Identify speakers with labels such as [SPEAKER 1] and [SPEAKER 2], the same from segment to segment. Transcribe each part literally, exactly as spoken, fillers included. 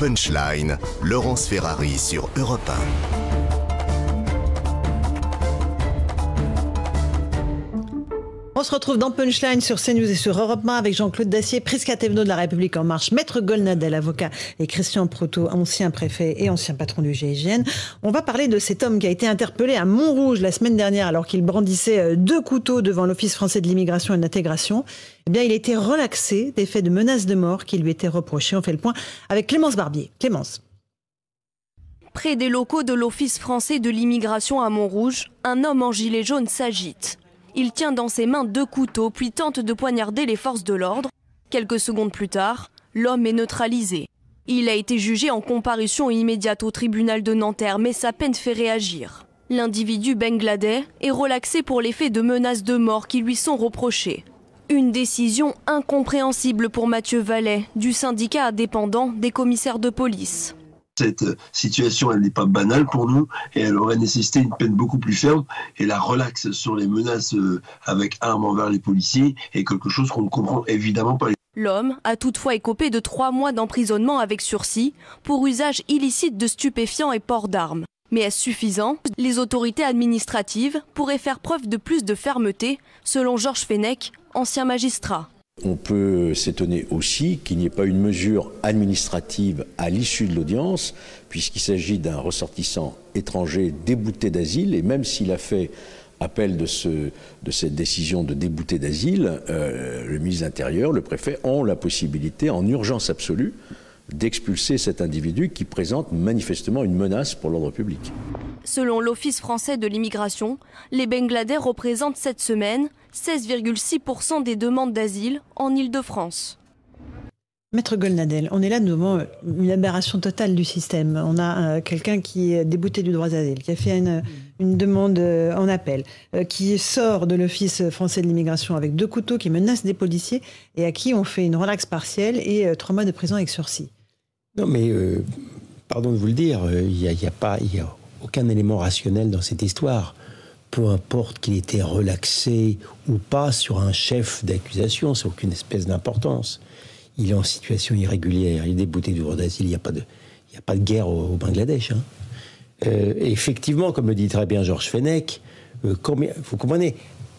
[SPEAKER 1] Punchline, Laurence Ferrari sur Europe un.
[SPEAKER 2] On se retrouve dans Punchline sur CNews et sur Europe un avec Jean-Claude Dacier, Prisca Thévenot de La République En Marche, Maître Golnadel, avocat, et Christian Proto, ancien préfet et ancien patron du G I G N. On va parler de cet homme qui a été interpellé à Montrouge la semaine dernière alors qu'il brandissait deux couteaux devant l'Office français de l'immigration et de l'intégration. Eh bien, il a été relaxé des faits de menaces de mort qui lui étaient reprochés. On fait le point avec Clémence Barbier. Clémence.
[SPEAKER 3] Près des locaux de l'Office français de l'immigration à Montrouge, un homme en gilet jaune s'agite. Il tient dans ses mains deux couteaux puis tente de poignarder les forces de l'ordre. Quelques secondes plus tard, l'homme est neutralisé. Il a été jugé en comparution immédiate au tribunal de Nanterre, mais sa peine fait réagir. L'individu bangladais est relaxé pour les faits de menaces de mort qui lui sont reprochés. Une décision incompréhensible pour Mathieu Vallet, du syndicat indépendant des commissaires de police.
[SPEAKER 4] Cette situation, elle n'est pas banale pour nous et elle aurait nécessité une peine beaucoup plus ferme. Et la relaxe sur les menaces avec armes envers les policiers est quelque chose qu'on ne comprend évidemment pas.
[SPEAKER 3] L'homme a toutefois écopé de trois mois d'emprisonnement avec sursis pour usage illicite de stupéfiants et port d'armes. Mais est-ce suffisant ? Les autorités administratives pourraient faire preuve de plus de fermeté, selon Georges Fenech, ancien magistrat.
[SPEAKER 5] On peut s'étonner aussi qu'il n'y ait pas une mesure administrative à l'issue de l'audience, puisqu'il s'agit d'un ressortissant étranger débouté d'asile, et même s'il a fait appel de, ce, de cette décision de débouté d'asile, euh, le ministre de l'Intérieur, le préfet, ont la possibilité, en urgence absolue, d'expulser cet individu qui présente manifestement une menace pour l'ordre public.
[SPEAKER 3] Selon l'Office français de l'immigration, les Bangladais représentent cette semaine seize virgule six pour cent des demandes d'asile en Île-de-France.
[SPEAKER 2] Maître Golnadel, on est là devant une aberration totale du système. On a euh, quelqu'un qui est débouté du droit d'asile, qui a fait une, une demande euh, en appel, euh, qui sort de l'Office français de l'immigration avec deux couteaux, qui menace des policiers et à qui on fait une relaxe partielle et euh, trois mois de prison avec sursis.
[SPEAKER 6] Non mais, euh, pardon de vous le dire, il n'y a, y a pas, y a aucun élément rationnel dans cette histoire. Peu importe qu'il était relaxé ou pas sur un chef d'accusation, ça n'a aucune espèce d'importance. Il est en situation irrégulière, il est débouté du droit d'asile, il n'y a pas de, il n'y a pas de guerre au, au Bangladesh. Hein. Euh, effectivement, comme le dit très bien Georges Fenech, euh, combien, vous comprenez,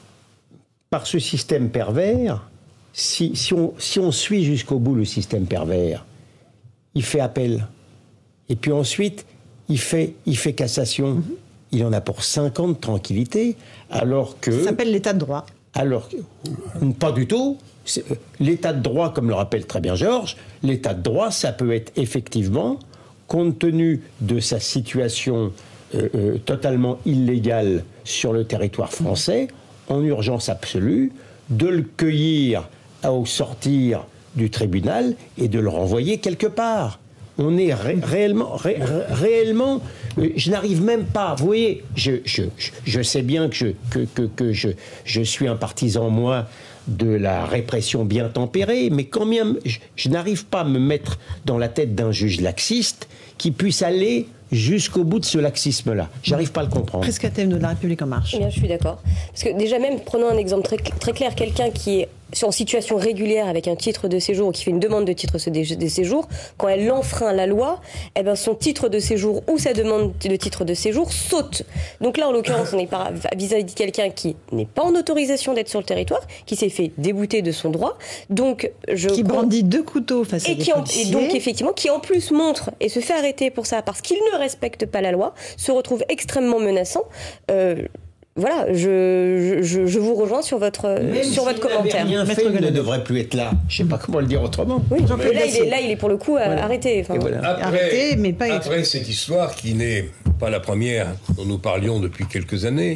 [SPEAKER 6] par ce système pervers, si, si, on, si on suit jusqu'au bout le système pervers, il fait appel. Et puis ensuite, il fait, il fait cassation. Mm-hmm. Il en a pour cinq ans de tranquillité, alors que...
[SPEAKER 2] Ça s'appelle l'état de droit.
[SPEAKER 6] Alors que... Pas du tout. C'est, l'état de droit, comme le rappelle très bien Georges, l'état de droit, ça peut être effectivement, compte tenu de sa situation euh, euh, totalement illégale sur le territoire français, en urgence absolue, de le cueillir au sortir du tribunal et de le renvoyer quelque part. On est ré- réellement, ré- réellement, euh, je n'arrive même pas. Vous voyez, je, je, je sais bien que je, que, que, que je, je suis un partisan, moi, de la répression bien tempérée, mais quand même, je, je n'arrive pas à me mettre dans la tête d'un juge laxiste qui puisse aller jusqu'au bout de ce laxisme-là. J'arrive pas à le comprendre.
[SPEAKER 2] Prisca Thévenot de La République En Marche.
[SPEAKER 7] Eh bien, je suis d'accord. Parce que déjà même, prenons un exemple très, très clair, quelqu'un qui est en situation régulière avec un titre de séjour ou qui fait une demande de titre de séjour, quand elle enfreint la loi, eh ben son titre de séjour ou sa demande de titre de séjour saute. Donc là, en l'occurrence, on est vis-à-vis de quelqu'un qui n'est pas en autorisation d'être sur le territoire, qui s'est fait débouter de son droit. Donc, je
[SPEAKER 2] qui brandit deux couteaux face à des policiers.
[SPEAKER 7] Et donc, effectivement, qui en plus montre et se fait arrêter pour ça parce qu'il ne respecte pas la loi, se retrouve extrêmement menaçant. Euh, Voilà, je, je, je vous rejoins sur votre,
[SPEAKER 6] Même
[SPEAKER 7] sur
[SPEAKER 6] si
[SPEAKER 7] votre commentaire.
[SPEAKER 6] Rien fait, il ne devrait plus être là. Je ne sais pas comment le dire autrement.
[SPEAKER 7] Oui, mais là, il est, là, il est pour le coup voilà. arrêté. Enfin,
[SPEAKER 8] voilà. Après, arrêté, mais pas après cette histoire qui n'est pas la première dont nous parlions depuis quelques années,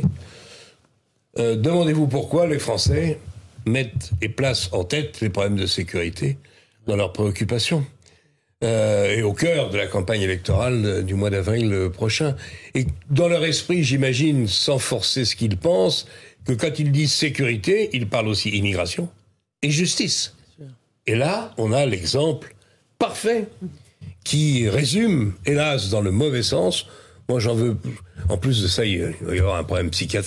[SPEAKER 8] euh, demandez-vous pourquoi les Français mettent et placent en tête les problèmes de sécurité dans leurs préoccupations. Euh, et au cœur de la campagne électorale du mois d'avril prochain. Et dans leur esprit, j'imagine, sans forcer ce qu'ils pensent, que quand ils disent sécurité, ils parlent aussi immigration et justice. Et là, on a l'exemple parfait qui résume, hélas, dans le mauvais sens. Moi, j'en veux... En plus de ça, il va y avoir un problème psychiatrique.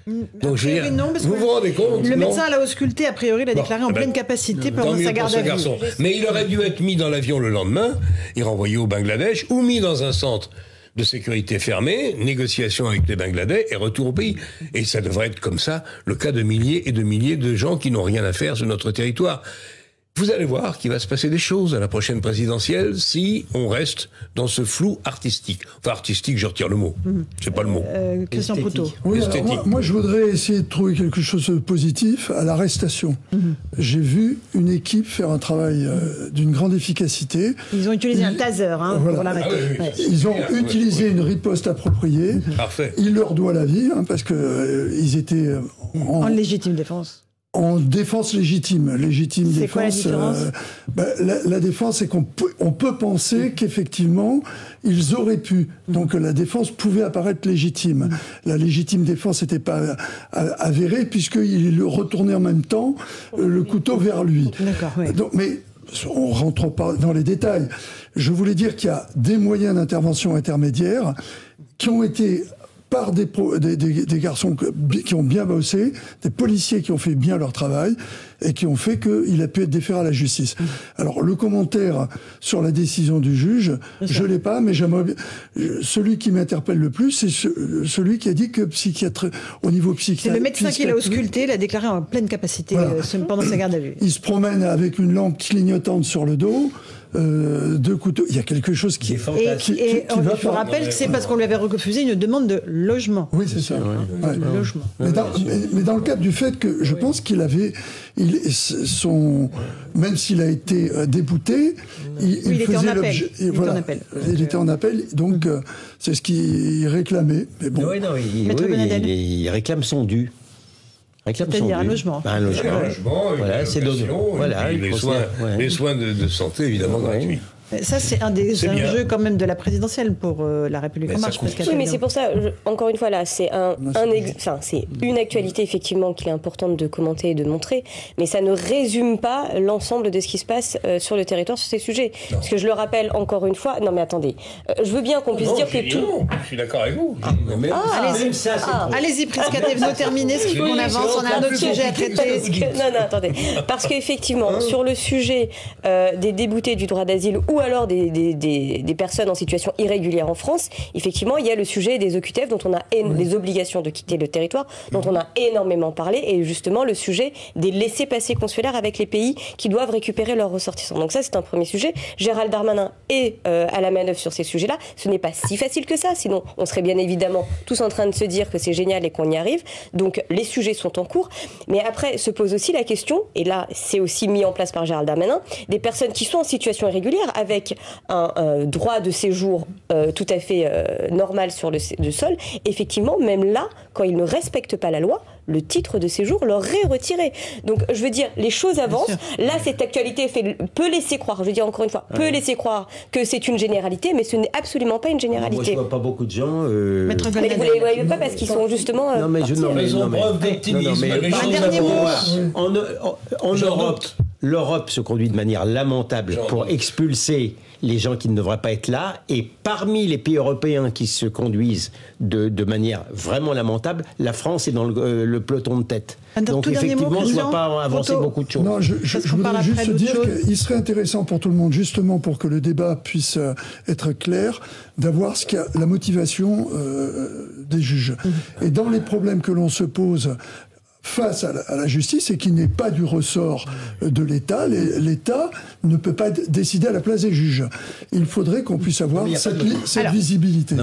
[SPEAKER 8] Donc, je veux dire,
[SPEAKER 2] non,
[SPEAKER 8] vous vous rendez compte?
[SPEAKER 2] Le
[SPEAKER 8] non
[SPEAKER 2] médecin l'a ausculté, a priori, l'a déclaré bon, en ben, pleine capacité pendant sa garde à vue.
[SPEAKER 8] Mais il aurait dû être mis dans l'avion le lendemain et renvoyé au Bangladesh ou mis dans un centre de sécurité fermée, négociation avec les Bangladais et retour au pays. Et ça devrait être comme ça le cas de milliers et de milliers de gens qui n'ont rien à faire sur notre territoire. Vous allez voir qu'il va se passer des choses à la prochaine présidentielle si on reste dans ce flou artistique. Enfin, artistique, je retire le mot. Mmh. C'est pas le mot.
[SPEAKER 2] Euh, Christian Proutot.
[SPEAKER 9] Oui, moi, moi, je voudrais essayer de trouver quelque chose de positif à l'arrestation. Mmh. J'ai vu une équipe faire un travail euh, d'une grande efficacité.
[SPEAKER 2] Ils ont utilisé
[SPEAKER 9] Ils,
[SPEAKER 2] un taser hein,
[SPEAKER 9] voilà.
[SPEAKER 2] pour l'arrêter.
[SPEAKER 8] Ah oui, oui,
[SPEAKER 9] ouais. Ils ont
[SPEAKER 8] bien,
[SPEAKER 9] utilisé
[SPEAKER 8] oui, oui.
[SPEAKER 9] une riposte appropriée.
[SPEAKER 8] Mmh. Parfait.
[SPEAKER 9] Il leur doit la vie, hein, parce que euh, ils étaient
[SPEAKER 2] en, en légitime défense.
[SPEAKER 9] En défense légitime, légitime
[SPEAKER 2] c'est
[SPEAKER 9] défense.
[SPEAKER 2] Quoi la différence
[SPEAKER 9] euh, bah, la, la défense, c'est qu'on peut, on peut penser mmh. qu'effectivement ils auraient pu. Donc la défense pouvait apparaître légitime. Mmh. La légitime défense n'était pas avérée puisqu'il retournait en même temps euh, le couteau vers lui.
[SPEAKER 2] D'accord. Oui.
[SPEAKER 9] Donc, mais on rentre pas dans les détails. Je voulais dire qu'il y a des moyens d'intervention intermédiaires qui ont été par des, pro, des, des, des garçons qui ont bien bossé, des policiers qui ont fait bien leur travail et qui ont fait qu'il a pu être déféré à la justice. Alors, le commentaire sur la décision du juge, je l'ai pas, mais j'aimerais bien... Celui qui m'interpelle le plus, c'est ce, celui qui a dit que psychiatre, au niveau psychiatrique...
[SPEAKER 2] C'est le médecin qui l'a ausculté, l'a déclaré en pleine capacité voilà. euh, pendant sa garde à vue.
[SPEAKER 9] Il se promène avec une lampe clignotante sur le dos, Euh, deux couteaux. Il y a quelque chose qui est
[SPEAKER 2] fantastique. Et, et qui, qui on, je vous rappelle que c'est parce qu'on lui avait refusé une demande de logement.
[SPEAKER 9] Oui, c'est ça. Ouais. Ouais.
[SPEAKER 2] De logement.
[SPEAKER 9] Mais dans, mais, mais dans le cadre du fait que je oui. pense qu'il avait, il, son, même s'il a été débouté, il,
[SPEAKER 2] oui, il,
[SPEAKER 9] il
[SPEAKER 2] était
[SPEAKER 9] faisait
[SPEAKER 2] en appel.
[SPEAKER 9] Il,
[SPEAKER 2] il
[SPEAKER 9] voilà,
[SPEAKER 2] était en appel.
[SPEAKER 9] Il était en appel, donc euh, c'est ce qu'il réclamait. Mais bon.
[SPEAKER 6] Oui, non, il, oui, il, il réclame son dû.
[SPEAKER 2] C'est-à-dire un logement.
[SPEAKER 6] Ben, un logement.
[SPEAKER 8] Un logement,
[SPEAKER 6] voilà, c'est de...
[SPEAKER 8] voilà, les soins, ouais. les soins de, de santé, évidemment, ouais. gratuits.
[SPEAKER 2] Ça, c'est un des enjeux quand même de la présidentielle pour euh, La République en marche.
[SPEAKER 7] Oui, mais c'est pour ça, je, encore une fois, là, c'est un, un ex, enfin, c'est une actualité, effectivement, qu'il est importante de commenter et de montrer, mais ça ne résume pas l'ensemble de ce qui se passe euh, sur le territoire sur ces sujets. Non. Parce que je le rappelle encore une fois, non mais attendez, euh, je veux bien qu'on puisse
[SPEAKER 8] non,
[SPEAKER 7] dire que tout...
[SPEAKER 8] Non, je suis d'accord avec vous.
[SPEAKER 7] Ah.
[SPEAKER 8] Mais
[SPEAKER 2] ah, allez-y, ça, ah. allez-y, Prisca Thévenot, terminez, ce qu'il faut qu'on avance, on a un autre sujet à traiter.
[SPEAKER 7] Que, non, non, attendez. Parce qu'effectivement, sur le sujet euh, des déboutés du droit d'asile ou alors des, des Des, des personnes en situation irrégulière en France, effectivement, il y a le sujet des O Q T F dont on a mmh. les obligations de quitter le territoire, dont on a énormément parlé, et justement le sujet des laissez-passer consulaires avec les pays qui doivent récupérer leurs ressortissants. Donc ça, c'est un premier sujet. Gérald Darmanin est euh, à la manœuvre sur ces sujets-là. Ce n'est pas si facile que ça, sinon on serait bien évidemment tous en train de se dire que c'est génial et qu'on y arrive. Donc les sujets sont en cours. Mais après, se pose aussi la question, et là, c'est aussi mis en place par Gérald Darmanin, des personnes qui sont en situation irrégulière avec un euh, droit de séjour euh, tout à fait euh, normal sur le, le sol, effectivement, même là, quand ils ne respectent pas la loi, le titre de séjour leur est retiré. Donc, je veux dire, les choses avancent. Là, cette actualité fait, peut laisser croire, je veux dire encore une fois, peut ouais. laisser croire que c'est une généralité, mais ce n'est absolument pas une généralité.
[SPEAKER 6] Moi, je vois pas beaucoup de gens... Euh...
[SPEAKER 7] Mais vous ne les voyez pas parce qu'ils sont justement... Euh,
[SPEAKER 6] non, mais je... Non, mais,
[SPEAKER 8] ils ont preuve d'optimisme.
[SPEAKER 2] Un dernier mot.
[SPEAKER 6] En, en, en Europe, l'Europe se conduit de manière lamentable pour expulser les gens qui ne devraient pas être là, et parmi les pays européens qui se conduisent de, de manière vraiment lamentable, la France est dans le, euh, le peloton de tête. Donc effectivement, mot, je ne vois pas avancer Photo. beaucoup de choses.
[SPEAKER 9] Non, je, je, je voudrais juste dire qu'il serait intéressant pour tout le monde, justement pour que le débat puisse euh, être clair, d'avoir ce qu'il y a, la motivation euh, des juges. Mmh. Et dans les problèmes que l'on se pose face à la, à la justice, et qui n'est pas du ressort de l'État. L'État ne peut pas décider à la place des juges. Il faudrait qu'on puisse avoir cette, cette visibilité.